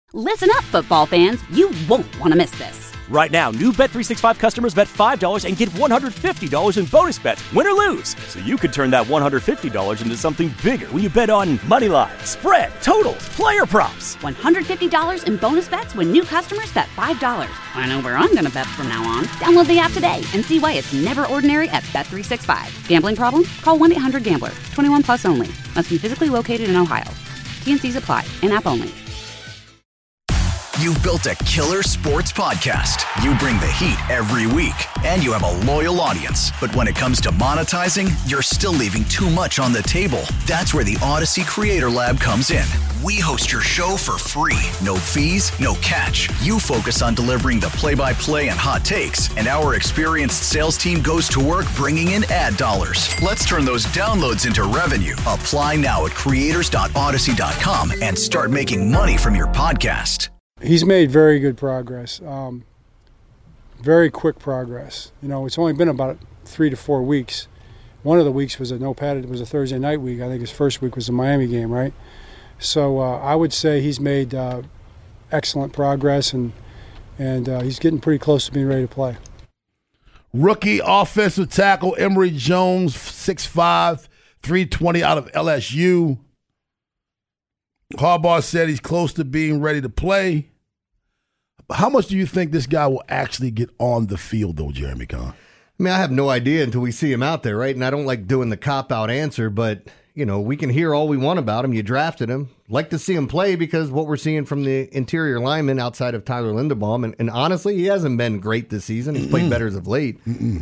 Listen up, football fans. You won't want to miss this. Right now, new Bet365 customers bet $5 and get $150 in bonus bets, win or lose. So you could turn that $150 into something bigger when you bet on money line, spread, totals, player props. $150 in bonus bets when new customers bet $5. I know where I'm going to bet from now on. Download the app today and see why it's never ordinary at Bet365. Gambling problem? Call 1-800-GAMBLER. 21 plus only. Must be physically located in Ohio. T&Cs apply. In-app only. You've built a killer sports podcast. You bring the heat every week, and you have a loyal audience. But when it comes to monetizing, you're still leaving too much on the table. That's where the Odyssey Creator Lab comes in. We host your show for free. No fees, no catch. You focus on delivering the play-by-play and hot takes, and our experienced sales team goes to work bringing in ad dollars. Let's turn those downloads into revenue. Apply now at creators.odyssey.com and start making money from your podcast. He's made very good progress, very quick progress. You know, it's only been about 3 to 4 weeks. One of the weeks was it was a Thursday night week. I think his first week was the Miami game, right? So I would say he's made excellent progress, and he's getting pretty close to being ready to play. Rookie offensive tackle Emory Jones, 6'5", 320 out of LSU. Harbaugh said he's close to being ready to play. How much do you think this guy will actually get on the field, though, Jeremy Conn? I mean, I have no idea until we see him out there, right? And I don't like doing the cop-out answer, but, you know, we can hear all we want about him. You drafted him. Like to see him play because what we're seeing from the interior linemen outside of Tyler Linderbaum, and honestly, he hasn't been great this season. He's played better as of late.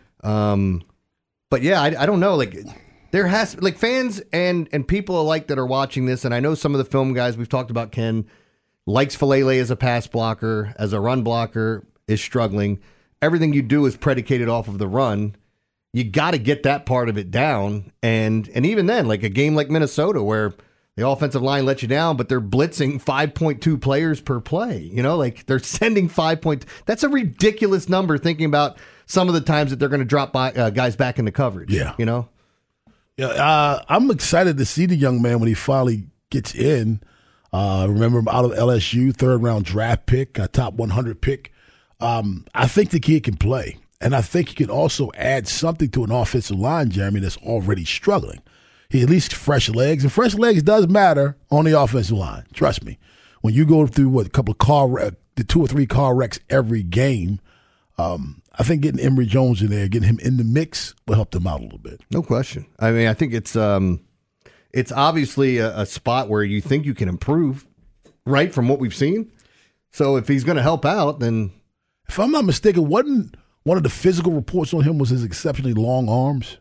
But, yeah, I don't know, like – there has like fans and people alike that are watching this, and I know some of the film guys we've talked about. Ken likes Falele as a pass blocker, as a run blocker, is struggling. Everything you do is predicated off of the run. You got to get that part of it down, and even then, like a game like Minnesota where the offensive line let you down, but they're blitzing 5.2 players per play. You know, like they're sending 5. That's a ridiculous number. Thinking about some of the times that they're going to drop guys back into coverage. Yeah, you know. Yeah, I'm excited to see the young man when he finally gets in. Remember him out of LSU, third-round draft pick, a top 100 pick. I think the kid can play, and I think he can also add something to an offensive line, Jeremy, that's already struggling. He at least fresh legs, and fresh legs does matter on the offensive line. Trust me. When you go through a couple of the 2 or 3 car wrecks every game, I think getting Emory Jones in there, getting him in the mix will help them out a little bit. No question. I mean, I think it's obviously a spot where you think you can improve, right, from what we've seen. So if he's going to help out, then... If I'm not mistaken, wasn't one of the physical reports on him was his exceptionally long arms?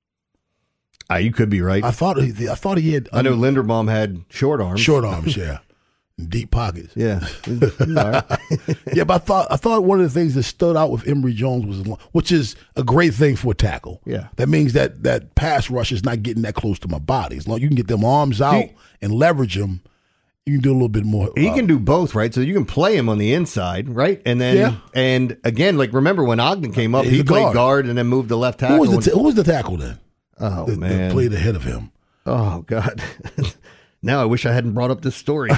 You could be right. I thought he had... I know Linderbaum had short arms. Short arms, yeah. Deep pockets. Yeah. Yeah, but I thought one of the things that stood out with Emory Jones was, which is a great thing for a tackle. Yeah. That means that pass rush is not getting that close to my body. As long as you can get them arms out and leverage them, you can do a little bit more. He can do both, right? So you can play him on the inside, right? And then, and again, like remember when Ogden came up, he played guard and then moved to left tackle. Who was the tackle then? Oh, man. That played ahead of him. Oh, God. Now I wish I hadn't brought up this story.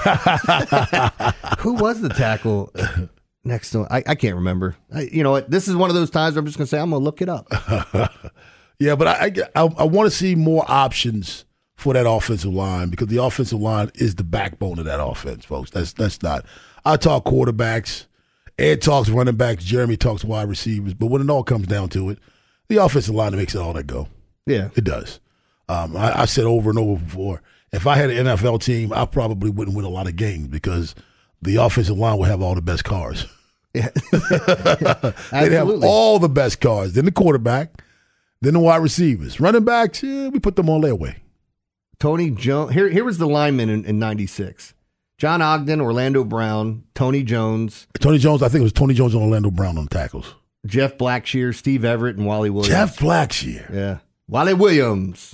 Who was the tackle next to him? I can't remember. You know what? This is one of those times where I'm just going to say, I'm going to look it up. Yeah, but I want to see more options for that offensive line because the offensive line is the backbone of that offense, folks. That's not. I talk quarterbacks. Ed talks running backs. Jeremy talks wide receivers. But when it all comes down to it, the offensive line makes it all that go. Yeah. It does. I said over and over before, if I had an NFL team, I probably wouldn't win a lot of games because the offensive line would have all the best cars. Yeah. They'd have all the best cars. Then the quarterback, then the wide receivers. Running backs, we put them on layaway. Tony Jones. Here was the lineman in 96. John Ogden, Orlando Brown, Tony Jones. Tony Jones, I think it was Tony Jones and Orlando Brown on the tackles. Jeff Blackshear, Steve Everett, and Wally Williams. Jeff Blackshear. Yeah. Wally Williams.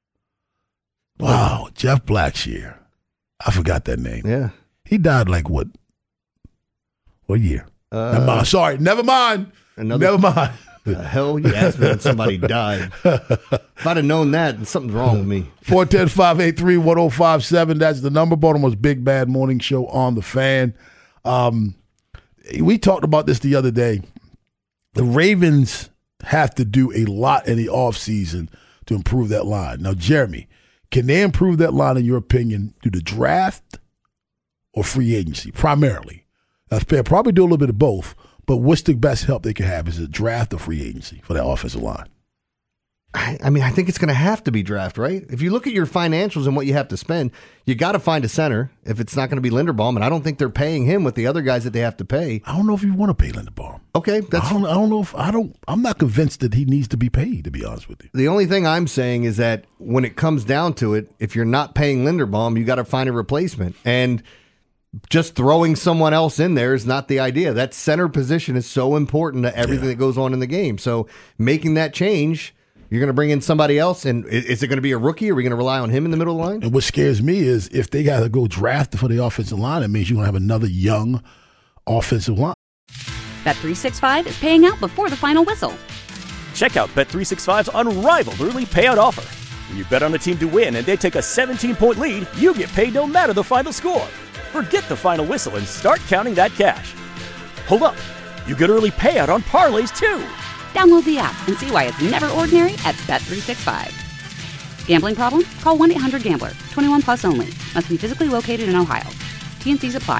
Wow, Jeff Blackshear. I forgot that name. Yeah. He died like what? What year? Never mind. Sorry, never mind. Never mind. Hell, you asked me when somebody died. If I'd have known that, then something's wrong with me. 410-583-1057. That's the number. Baltimore's Big Bad Morning Show on the Fan. We talked about this the other day. The Ravens have to do a lot in the offseason to improve that line. Now, Jeremy, can they improve that line, in your opinion, through the draft or free agency, primarily? They'll probably do a little bit of both, but what's the best help they can have? Is it draft or free agency for that offensive line? I mean, I think it's going to have to be draft, right? If you look at your financials and what you have to spend, you got to find a center if it's not going to be Linderbaum, and I don't think they're paying him with the other guys that they have to pay. I don't know if you want to pay Linderbaum. Okay, I'm not convinced that he needs to be paid, to be honest with you. The only thing I'm saying is that when it comes down to it, if you're not paying Linderbaum, you got to find a replacement. And just throwing someone else in there is not the idea. That center position is so important to everything that goes on in the game. So making that change, you're going to bring in somebody else, and is it going to be a rookie? Are we going to rely on him in the middle of the line? And what scares me is if they got to go draft for the offensive line, it means you're going to have another young offensive line. Bet365 is paying out before the final whistle. Check out Bet365's unrivaled early payout offer. When you bet on a team to win and they take a 17-point lead, you get paid no matter the final score. Forget the final whistle and start counting that cash. Hold up. You get early payout on parlays, too. Download the app and see why it's never ordinary at Bet365. Gambling problem? Call 1-800-GAMBLER. 21 plus only. Must be physically located in Ohio. T&Cs apply.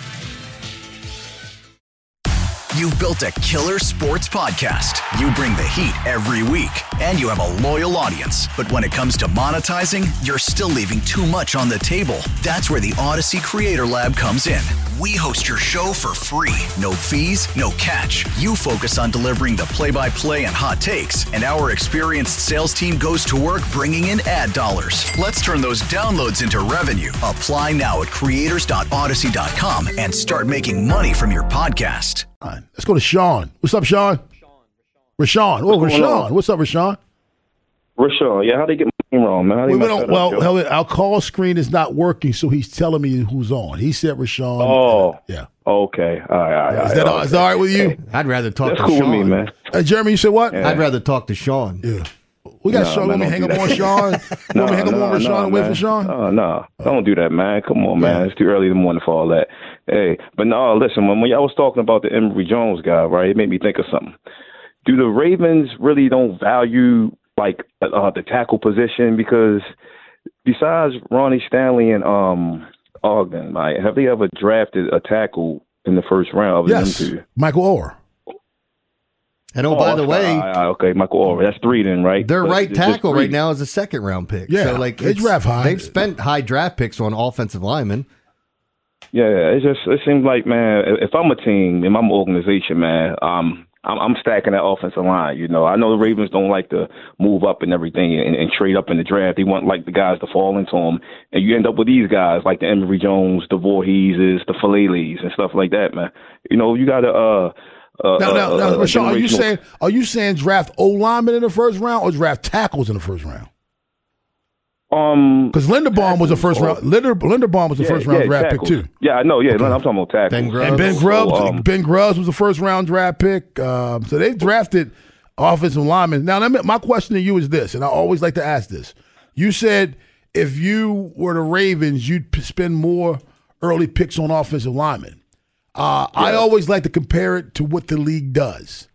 You've built a killer sports podcast. You bring the heat every week, and you have a loyal audience. But when it comes to monetizing, you're still leaving too much on the table. That's where the Odyssey Creator Lab comes in. We host your show for free. No fees, no catch. You focus on delivering the play-by-play and hot takes, and our experienced sales team goes to work bringing in ad dollars. Let's turn those downloads into revenue. Apply now at creators.odyssey.com and start making money from your podcast. All right, let's go to Sean. What's up, Sean? Rashawn. Oh, Rashawn. What's up, Rashawn? Rashawn, yeah, how they get my name wrong, man? Our call screen is not working, so he's telling me who's on. He said Rashawn. Oh, yeah. Okay, all right. Is that all right with you? Hey, I'd rather talk That's to cool Sean. with me, man. Jeremy, you said what? Yeah. I'd rather talk to Sean. Yeah. We got Sean. Let me hang up on Sean. Let me hang up on Rashawn and wait for Sean? No. Don't do that, man. Come on, man. It's too early in the morning for all that. Hey, but no, listen, when y'all was talking about the Emory Jones guy, right, it made me think of something. Do the Ravens really don't value, like, the tackle position? Because besides Ronnie Stanley and Ogden, right, have they ever drafted a tackle in the first round? Yes, Michael Orr. And by the way, okay, Michael Orr. That's 3 then, right? Their right tackle right now is a second-round pick. Yeah, so, like, they draft high. They've spent high draft picks on offensive linemen. Yeah, it seems like, man, if I'm a team, if I'm an organization, man, I'm stacking that offensive line. You know, I know the Ravens don't like to move up and everything and trade up in the draft. They want like the guys to fall into them, and you end up with these guys like the Emory Jones, the Voorheeses, the Faleles, and stuff like that, man. You know, you got to. Now, Rashawn, are you saying draft O linemen in the first round or draft tackles in the first round? Because Linderbaum was a first round. Linderbaum was a first round draft pick too. Yeah, I know. Yeah, okay. I'm talking about tackles. Ben Grubbs was a first round draft pick. So they drafted offensive linemen. Now, my question to you is this, and I always like to ask this. You said if you were the Ravens, you'd spend more early picks on offensive linemen. I always like to compare it to what the league does.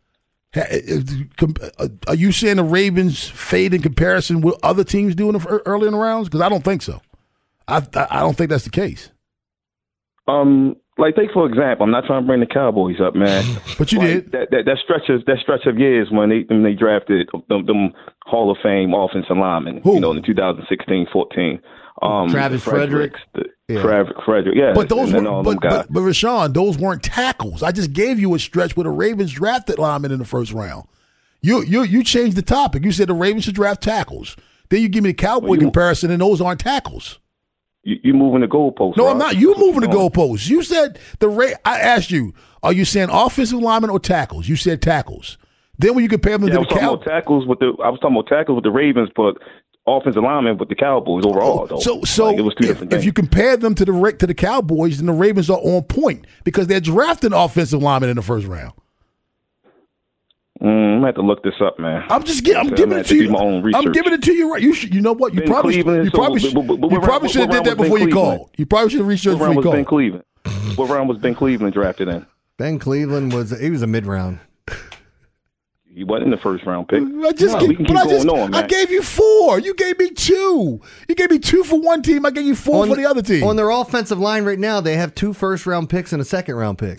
Are you saying the Ravens fade in comparison with other teams doing early in the rounds? Because I don't think so. I don't think that's the case. Like take for example, I'm not trying to bring the Cowboys up, man. But you did that stretch of years when they drafted them Hall of Fame offensive linemen. Who? You know, in 2016-14. Travis Frederick. Frederick, yeah. But those were, but Rashawn, those weren't tackles. I just gave you a stretch where the Ravens drafted linemen in the first round. You changed the topic. You said the Ravens should draft tackles. Then you give me the Cowboy comparison, and those aren't tackles. You moving the goalposts. No, Rob. I'm not. You moving the goalposts. You said I asked you, are you saying offensive linemen or tackles? You said tackles. Then when you compare them to the Cowboys, I was talking about tackles with the Ravens, but offensive linemen with the Cowboys overall. Though. So like, it was two different things. If you compare them to the Cowboys, then the Ravens are on point because they're drafting offensive linemen in the first round. I'm gonna have to look this up, man. I'm giving it to you. I'm giving it to you right. You know what? You probably should have did that before you called. You probably should have researched before you called. What round was Ben Cleveland drafted in? Ben Cleveland was a mid-round. He wasn't in the first round pick. I gave you 4. You gave me 2. You gave me 2 for one team. I gave you 4 for the other team. On their offensive line right now, they have 2 first-round picks and a second-round pick.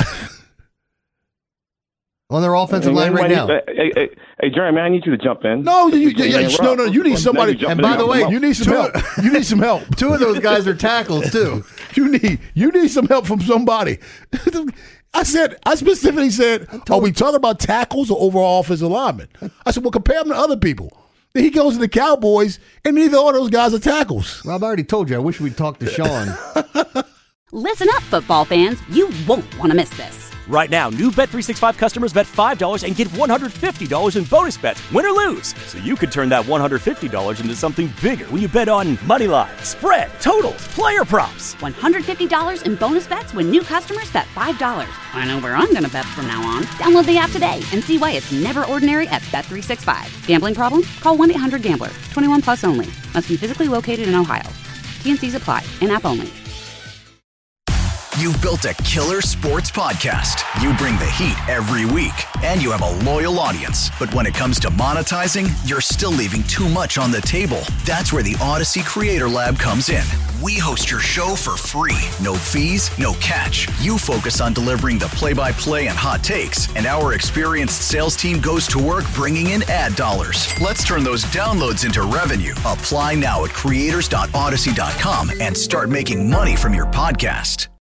On their offensive line right now. Hey, Jeremy, I need you to jump in. No, you need somebody. And by the way, you need some help. You need some help. 2 of those guys are tackles too. You need some help from somebody. I specifically said, are we talking about tackles or overall offensive linemen? I said, well, compare them to other people. Then he goes to the Cowboys, and neither of those guys are tackles. Rob, I already told you. I wish we'd talk to Sean. Listen up, football fans. You won't want to miss this. Right now, new Bet365 customers bet $5 and get $150 in bonus bets, win or lose. So you could turn that $150 into something bigger when you bet on moneyline, spread, totals, player props. $150 in bonus bets when new customers bet $5. I know where I'm going to bet from now on. Download the app today and see why it's never ordinary at Bet365. Gambling problem? Call 1-800-GAMBLER. 21 plus only. Must be physically located in Ohio. T&Cs apply. In-app only. You've built a killer sports podcast. You bring the heat every week, and you have a loyal audience. But when it comes to monetizing, you're still leaving too much on the table. That's where the Odyssey Creator Lab comes in. We host your show for free. No fees, no catch. You focus on delivering the play-by-play and hot takes, and our experienced sales team goes to work bringing in ad dollars. Let's turn those downloads into revenue. Apply now at creators.odyssey.com and start making money from your podcast.